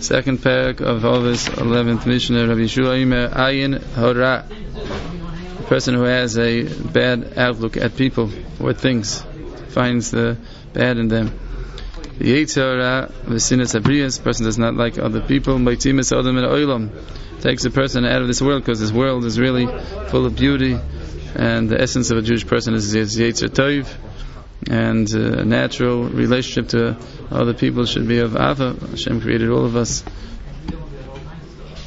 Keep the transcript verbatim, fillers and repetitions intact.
Second parak of Ovis, eleventh Mishnah, Rabbi Yeshua Imer, Ayin Hora. A person who has a bad outlook at people or things, finds the bad in them. The Yetzer Hara, V'sinas Abriyas, person does not like other people. Moitzimis Adam in Oilam, takes a person out of this world, because this world is really full of beauty, and the essence of a Jewish person is Yetzer Tov, and uh, a natural relationship to other people should be of Ava. Hashem created all of us